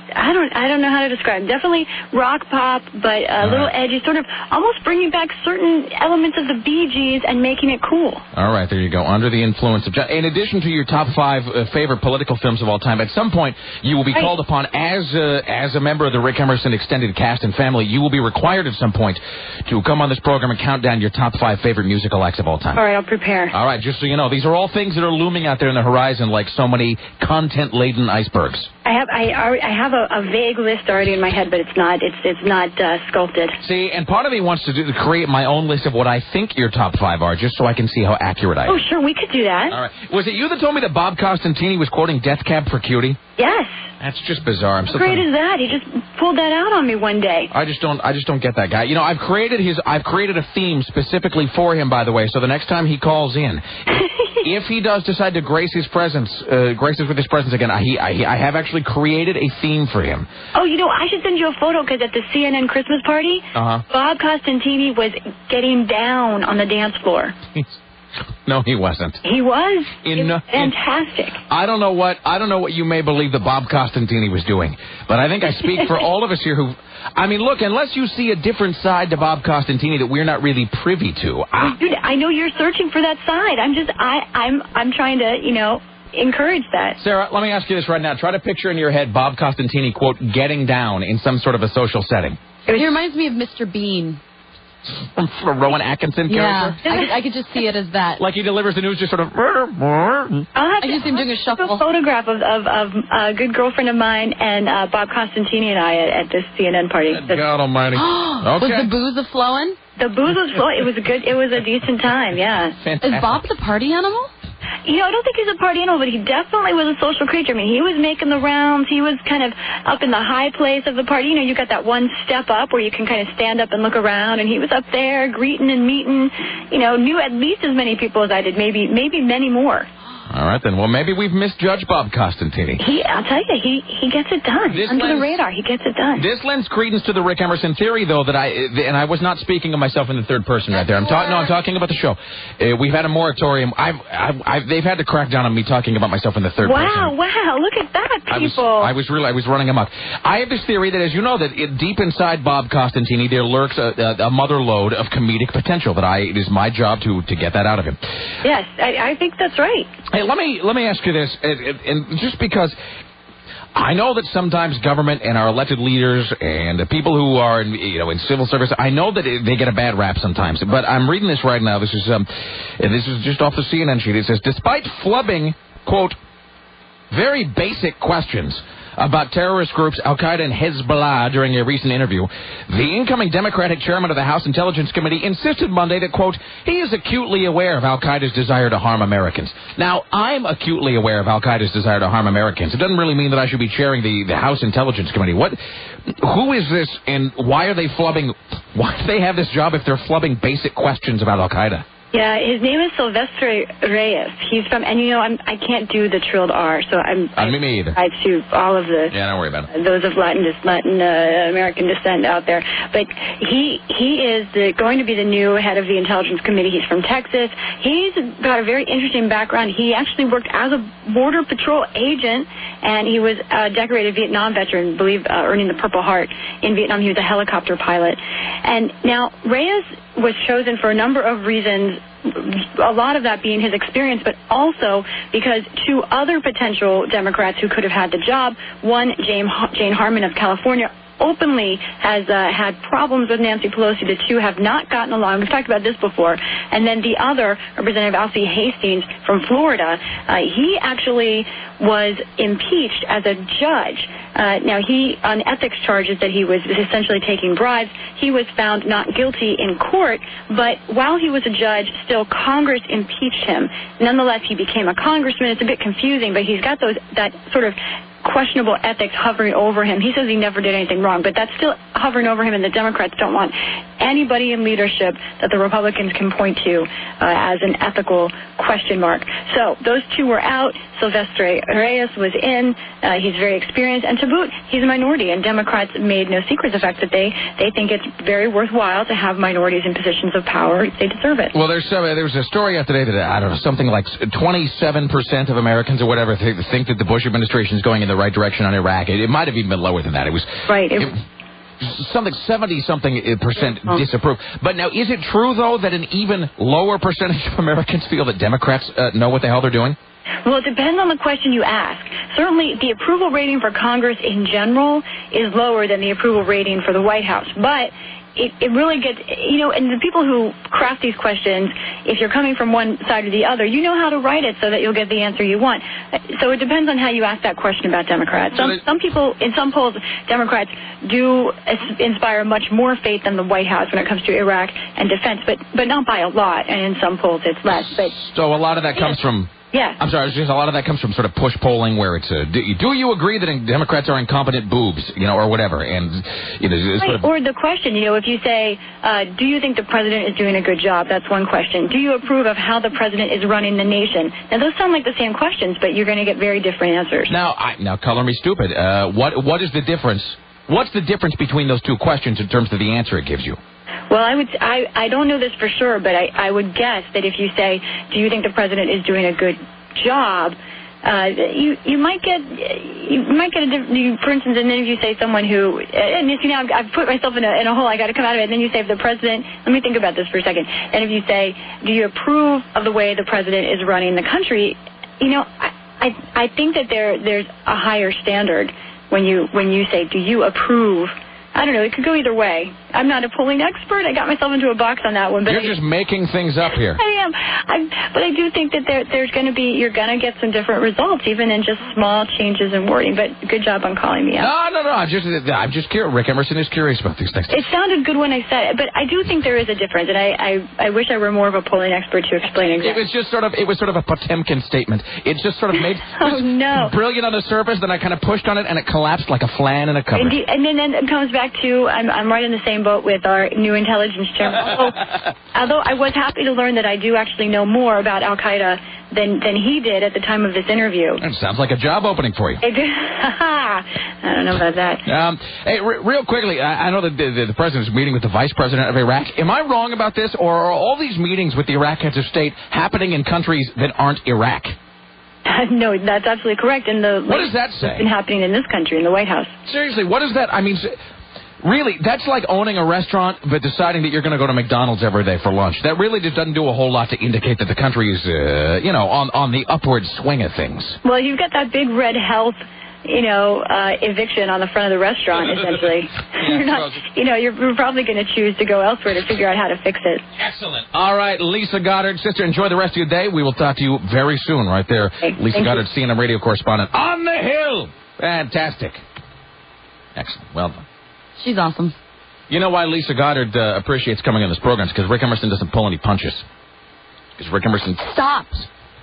I don't I don't know how to describe. Definitely rock pop, but a little right. edgy, sort of almost bringing back certain elements of the Bee Gees and making it cool. All right, there you go. Under the influence of John. In addition to your top five uh, favorite political films of all time, at some point you will be right. called upon as uh, as a member of the Rick Emerson extended cast and family. You will be required at some point to come on this program and count down your top five favorite musical acts of all time. All right, I'll prepare. All right, just so you know, these are all things that are looming out there in the horizon like so many content-laden icebergs. I have I already, I have a, a vague list already in my head, but it's not it's it's not uh, sculpted. See, and part of me wants to, do, to create my own list of what I think your top five are, just so I can see how accurate I am. Oh, sure, we could do that. All right. Was it you that told me that Bob Costantini was quoting Death Cab for Cutie? Yes. That's just bizarre. I'm How so great funny. is that? He just pulled that out on me one day. I just don't. I just don't get that guy. You know, I've created his. I've created a theme specifically for him, by the way. So the next time he calls in, if he does decide to grace his presence, uh, grace us with his presence again, I, he, I, I have actually created a theme for him. Oh, you know, I should send you a photo because at the C N N Christmas party, uh-huh. Bob Costantini was getting down on the dance floor. No, he wasn't. He was. In, it was uh, fantastic. In, I don't know what I don't know what you may believe that Bob Costantini was doing, but I think I speak for all of us here who. I mean, look, unless you see a different side to Bob Costantini that we're not really privy to. I, Dude, I know you're searching for that side. I'm just, I, I'm, I'm trying to, you know, encourage that. Sarah, let me ask you this right now. Try to picture in your head Bob Costantini, quote, getting down in some sort of a social setting. It reminds me of Mister Bean. From a Rowan Atkinson yeah, character? I could, I could just see it as that. Like he delivers the news just sort of... I just see him doing a shuffle. A photograph of, of, of a good girlfriend of mine and uh, Bob Costantini and I at, at this C N N party. God almighty. Okay. Was the booze a-flowing? The booze was flowing. It was a good, it was a decent time, yeah. Fantastic. Is Bob the party animal? You know, I don't think he's a party animal, but he definitely was a social creature. I mean, he was making the rounds. He was kind of up in the high place of the party. You know, you got that one step up where you can kind of stand up and look around, and he was up there greeting and meeting, you know, knew at least as many people as I did, maybe maybe many more. All right, then. Well, maybe we've misjudged Bob Costantini. He, I'll tell you, he, he gets it done. This Under lends, the radar, he gets it done. This lends credence to the Rick Emerson theory, though, that I, and I was not speaking of myself in the third person right there. I'm talking, no, I'm talking about the show. Uh, we've had a moratorium. I've, I've, I've, they've had to crack down on me talking about myself in the third wow, person. Wow, wow, look at that, people. I was, I was really, I was running amok. I have this theory that, as you know, that it, deep inside Bob Costantini, there lurks a, a, a mother lode of comedic potential. That I, it is my job to, to get that out of him. Yes, I, I think that's right. Hey, let me, let me ask you this, and, and just because I know that sometimes government and our elected leaders and the people who are in, you know, in civil service, I know that it, they get a bad rap sometimes. But I'm reading this right now. This is um, this is just off the C N N sheet. It says, despite flubbing, quote, very basic questions about terrorist groups Al-Qaeda and Hezbollah during a recent interview, the incoming Democratic chairman of the House Intelligence Committee insisted Monday that, quote, he is acutely aware of Al-Qaeda's desire to harm Americans. Now, I'm acutely aware of Al-Qaeda's desire to harm Americans. It doesn't really mean that I should be chairing the, the House Intelligence Committee. What? Who is this, and why are they flubbing? Why do they have this job if they're flubbing basic questions about Al-Qaeda? Yeah, his name is Silvestre Reyes. He's from, and you know, I'm, I can't do the trilled R, so I'm. I me either. I to all of the. Yeah, don't worry about it. Those of Latin, Latin uh, American descent out there, but he he is the, going to be the new head of the Intelligence Committee. He's from Texas. He's got a very interesting background. He actually worked as a Border Patrol agent, and he was a decorated Vietnam veteran, I believe, uh, earning the Purple Heart in Vietnam. He was a helicopter pilot, and now Reyes was chosen for a number of reasons, a lot of that being his experience, but also because two other potential Democrats who could have had the job, one, Jane, Jane Harman of California, openly has uh, had problems with Nancy Pelosi. The two have not gotten along. We've talked about this before. And then the other, Representative Alcee Hastings from Florida, uh, he actually was impeached as a judge. Uh, now, he, on ethics charges that he was essentially taking bribes, he was found not guilty in court, but while he was a judge, still Congress impeached him. Nonetheless, he became a congressman. It's a bit confusing, but he's got those that sort of questionable ethics hovering over him. He says he never did anything wrong, but that's still hovering over him, and the Democrats don't want anybody in leadership that the Republicans can point to uh, as an ethical question mark. So those two were out. Silvestre Reyes was in. Uh, he's very experienced. And to boot, he's a minority. And Democrats made no secret of the fact that they, they think it's very worthwhile to have minorities in positions of power. They deserve it. Well, there's uh, there was a story out today that, I don't know, something like twenty-seven percent of Americans or whatever think, think that the Bush administration is going in the right direction on Iraq. It, it might have even been lower than that. It was... Right. It, it, something seventy-something percent disapprove. But now, is it true, though, that an even lower percentage of Americans feel that Democrats uh, know what the hell they're doing? Well, it depends on the question you ask. Certainly, the approval rating for Congress in general is lower than the approval rating for the White House. But it, it really gets, you know, and the people who craft these questions, if you're coming from one side or the other, you know how to write it so that you'll get the answer you want. So it depends on how you ask that question about Democrats. Some, some people, in some polls, Democrats do inspire much more faith than the White House when it comes to Iraq and defense, but, but not by a lot. And in some polls, it's less. But so a lot of that comes yeah. from... Yeah. I'm sorry, it's just a lot of that comes from sort of push polling where it's a, do, do you agree that Democrats are incompetent boobs, you know, or whatever? And, you know, it's right. sort of... Or the question, you know, if you say, uh, do you think the president is doing a good job? That's one question. Do you approve of how the president is running the nation? Now, those sound like the same questions, but you're going to get very different answers. Now, I, now color me stupid. Uh, what what is the difference? What's the difference between those two questions in terms of the answer it gives you? Well, I would. I, I don't know this for sure, but I, I would guess that if you say, do you think the president is doing a good job, uh, you you might get you might get a you, for instance, and then if you say someone who, and you see now I've, I've put myself in a in a hole, I got to come out of it. And then you say if the president, let me think about this for a second. And if you say, do you approve of the way the president is running the country? You know, I I, I think that there there's a higher standard when you when you say, do you approve? I don't know. It could go either way. I'm not a polling expert. I got myself into a box on that one. But You're I, just making things up here. I am. I'm, but I do think that there, there's going to be, you're going to get some different results, even in just small changes in wording. But good job on calling me out. No, no, no. I'm just, I'm just curious. Rick Emerson is curious about these things. It sounded good when I said it, but I do think there is a difference, and I, I, I wish I were more of a polling expert to explain exactly. It was just sort of, it was sort of a Potemkin statement. It just sort of made oh no brilliant on the surface. Then I kind of pushed on it, and it collapsed like a flan in a cupboard. And, you, and then, then it comes back to, I'm, I'm right in the same boat with our new intelligence chairman. Although, although I was happy to learn that I do actually know more about Al Qaeda than than he did at the time of this interview. It sounds like a job opening for you. I don't know about that. Um, hey, re- real quickly, I, I know that the, the, the president is meeting with the vice president of Iraq. Am I wrong about this, or are all these meetings with the Iraq heads of state happening in countries that aren't Iraq? No, that's absolutely correct. And the what does that say? It's been happening in this country, in the White House. Seriously, what is that? I mean, really, that's like owning a restaurant but deciding that you're going to go to McDonald's every day for lunch. That really just doesn't do a whole lot to indicate that the country is, uh, you know, on, on the upward swing of things. Well, you've got that big red health, you know, uh, eviction on the front of the restaurant, essentially. Yeah, you're not, you know, you're, you're probably going to choose to go elsewhere to figure out how to fix it. Excellent. All right, Lisa Goddard, sister, enjoy the rest of your day. We will talk to you very soon right there. Okay, Lisa Goddard, you. C N N radio correspondent on the Hill. Fantastic. Excellent. Well done. She's awesome. You know why Lisa Goddard uh, appreciates coming on this program? It's because Rick Emerson doesn't pull any punches. Because Rick Emerson stops.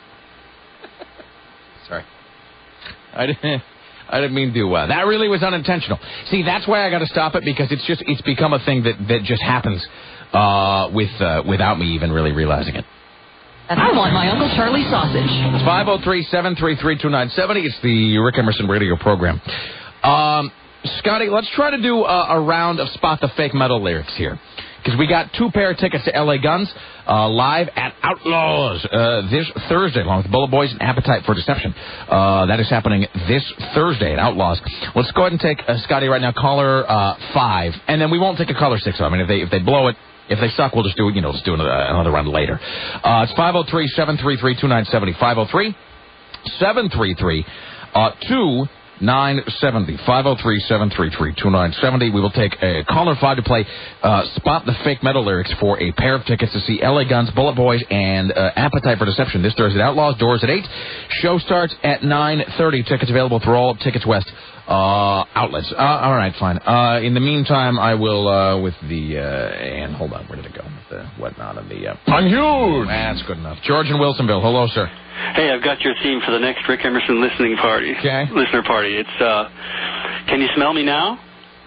Sorry. I didn't... I didn't mean to. Uh, that really was unintentional. See, that's why I got to stop it, because it's just it's become a thing that, that just happens uh, with uh, without me even really realizing it. I want my Uncle Charlie sausage. It's five oh three, seven three three, two nine seven oh. It's the Rick Emerson radio program. Um, Scotty, let's try to do a, a round of Spot the Fake Metal lyrics here. Because we got two pair of tickets to L A Guns uh, live at Outlaws uh, this Thursday, along with Bullet Boys and Appetite for Deception. Uh, that is happening this Thursday at Outlaws. Let's go ahead and take uh, Scotty right now, caller uh, five, and then we won't take a caller six. I mean, if they if they blow it, if they suck, we'll just do it. You know, let's do another, another round later. Uh, it's five oh three, seven three three, two nine seven oh. five oh three, seven three three, two nine seven oh. five oh three, seven three three, two nine seven oh. We will take a caller five to play uh, Spot the Fake Metal lyrics for a pair of tickets to see L A Guns, Bullet Boys, and uh, Appetite for Deception this Thursday at Outlaws. Doors at eight. Show starts at nine thirty. Tickets available through all Tickets West uh, outlets. Uh, all right, fine. Uh, in the meantime, I will, uh, with the, uh, and hold on, where did it go? With the whatnot and the, uh, I'm huge. That's good enough. George in Wilsonville. Hello, sir. Hey, I've got your theme for the next Rick Emerson listening party. Okay. Listener party. It's, uh, Can You Smell Me Now?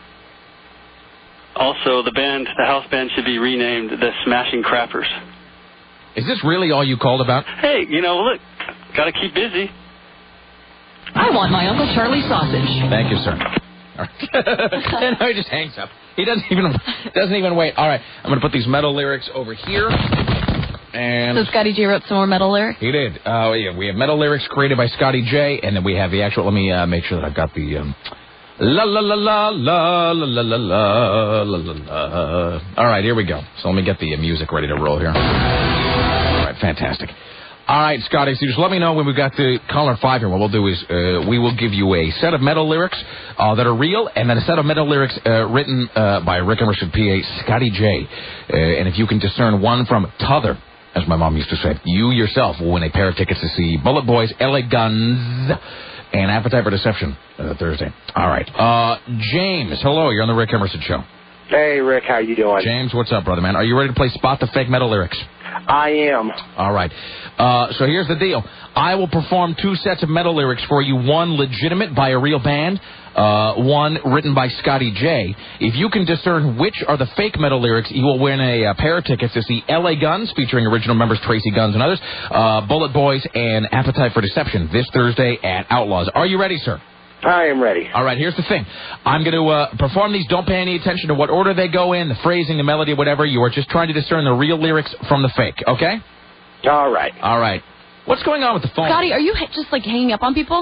Also, the band, the house band should be renamed the Smashing Crappers. Is this really all you called about? Hey, you know, look, gotta keep busy. want my Uncle Charlie sausage. Thank you, sir. All right. And he just hangs up. He doesn't even doesn't even wait. All right, I'm going to put these metal lyrics over here. And so Scotty J wrote some more metal lyrics? He did. Uh, yeah, we have metal lyrics created by Scotty J, and then we have the actual. Let me uh, make sure that I've got the. Um, La la la la la la la la la la la. All right, here we go. So let me get the music ready to roll here. All right, fantastic. All right, Scotty, so just let me know when we've got the caller five here. What we'll do is uh, we will give you a set of metal lyrics uh, that are real, and then a set of metal lyrics uh, written uh, by Rick Emerson, P A, Scotty J. Uh, and if you can discern one from t'other, as my mom used to say, you yourself will win a pair of tickets to see Bullet Boys, L A Guns, and Appetite for Deception uh, Thursday. All right. Uh, James, hello. You're on the Rick Emerson Show. Hey, Rick. How you doing? James, what's up, brother, man? Are you ready to play Spot the Fake Metal Lyrics? I am. All right. Uh, so here's the deal. I will perform two sets of metal lyrics for you, one legitimate by a real band, uh, one written by Scotty J. If you can discern which are the fake metal lyrics, you will win a, a pair of tickets to see L A Guns, featuring original members Tracy Guns and others, uh, Bullet Boys, and Appetite for Deception this Thursday at Outlaws. Are you ready, sir? I am ready. All right, here's the thing. I'm going to uh, perform these. Don't pay any attention to what order they go in, the phrasing, the melody, whatever. You are just trying to discern the real lyrics from the fake, okay? All right. All right. What's going on with the phone? Scotty, are you h- just, like, hanging up on people?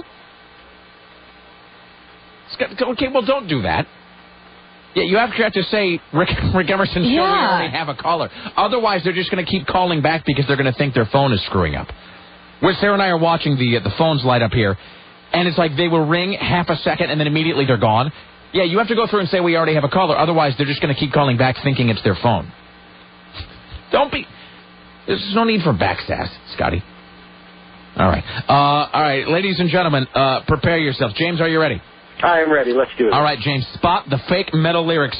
Scott, okay, well, don't do that. Yeah, you have to, have to say, Rick, Rick Emerson, yeah. we already have a caller. Otherwise, they're just going to keep calling back because they're going to think their phone is screwing up. Where Sarah and I are watching the, uh, the phones light up here, and it's like they will ring half a second, and then immediately they're gone. Yeah, you have to go through and say we already have a caller. Otherwise, they're just going to keep calling back thinking it's their phone. Don't be... There's no need for backsass, Scotty. All right. Uh, all right, ladies and gentlemen, uh, prepare yourselves. James, are you ready? I am ready. Let's do it. All right, James, spot the fake metal lyrics.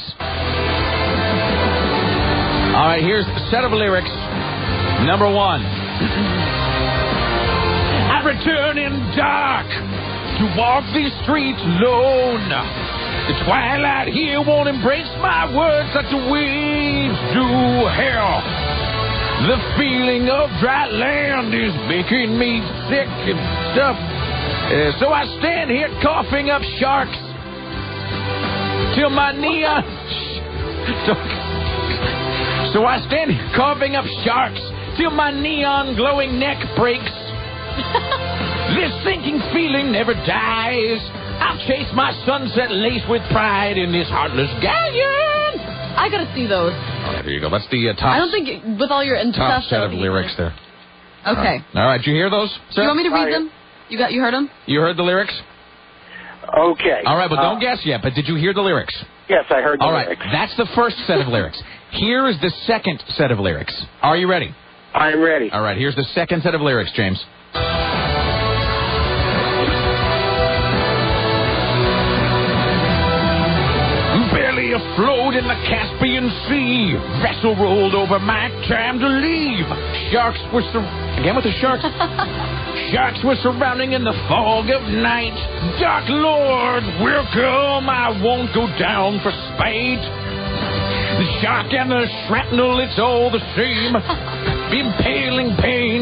All right, here's the set of lyrics. Number one. I return in dark to walk these streets alone. The twilight here won't embrace my words like the waves do. Hell, the feeling of dry land is making me sick and stuff. Uh, so I stand here coughing up sharks till my neon... so, so I stand here coughing up sharks till my neon glowing neck breaks. This sinking feeling never dies. I'll chase my sunset laced with pride in this heartless galleon. I gotta see those. All right, here you go. That's the uh, top... I don't think with all your top stuff set of lyrics there. Okay. All right. All right, you hear those, sir? Do you want me to read I, them? You got, you heard them? You heard the lyrics? Okay. All right, but don't uh, guess yet. But did you hear the lyrics? Yes, I heard the All right, lyrics. that's the first set of lyrics. Here is the second set of lyrics. Are you ready? I am ready. All right, here's the second set of lyrics, James. Barely afloat in the Caspian Sea, vessel rolled over, my time to leave. Sharks were sur- again with the sharks. Sharks were surrounding in the fog of night. Dark Lord, welcome, I won't go down for spite. The shark and the shrapnel, it's all the same. Impaling pain.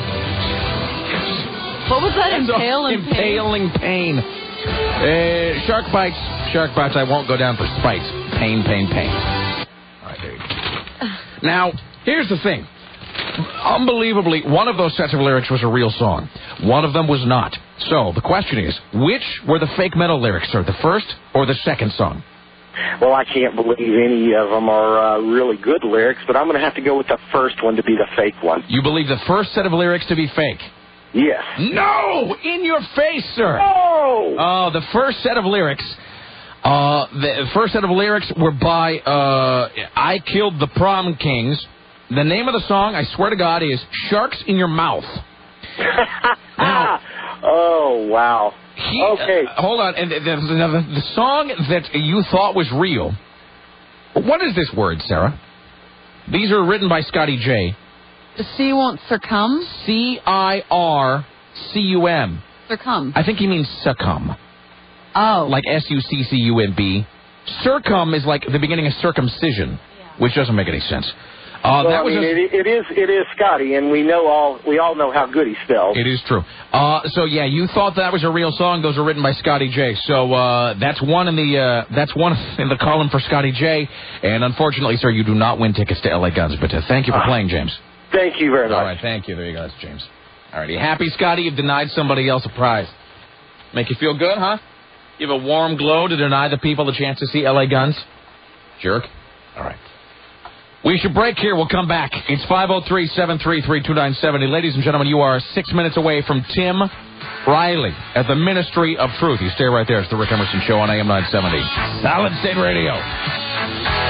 What was that? Impaling pain? Impaling pain. Uh, shark bites. Shark bites, I won't go down for spite. Pain, pain, pain. All right, there you go. Now, here's the thing. Unbelievably, one of those sets of lyrics was a real song. One of them was not. So, the question is, which were the fake metal lyrics, sir? The first or the second song? Well, I can't believe any of them are uh, really good lyrics, but I'm going to have to go with the first one to be the fake one. You believe the first set of lyrics to be fake? Yes. No! In your face, sir! Oh! Oh, the first set of lyrics... Uh, the first set of lyrics were by, uh, I Killed the Prom Kings. The name of the song, I swear to God, is Sharks in Your Mouth. Now, oh, wow. He, okay. Uh, hold on. And the, the, the, the song that you thought was real, what is this word, Sarah? These are written by Scotty J. The sea won't succumb? C I R C U M. Succumb. I think he means succumb. Oh. Like S U C C U M B. Circum is like the beginning of circumcision, yeah. Which doesn't make any sense. Uh, well, that I was mean, a... it, it is it is Scotty, and we know all we all know how good he spells. It is true. Uh, so yeah, you thought that was a real song. Those are written by Scotty J. So uh, that's one in the uh, that's one in the column for Scotty J. And unfortunately, sir, you do not win tickets to L A Guns. But uh, thank you for uh, playing, James. Thank you very much. All right, thank you. There you go. That's James. All right, you happy, Scotty? You've denied somebody else a prize. Make you feel good, huh? You have a warm glow to deny the people the chance to see L A Guns? Jerk. All right. We should break here. We'll come back. It's five oh three, seven three three, two nine seven oh. Ladies and gentlemen, you are six minutes away from Tim Riley at the Ministry of Truth. You stay right there. It's the Rick Emerson Show on A M nine seventy. Solid State Radio.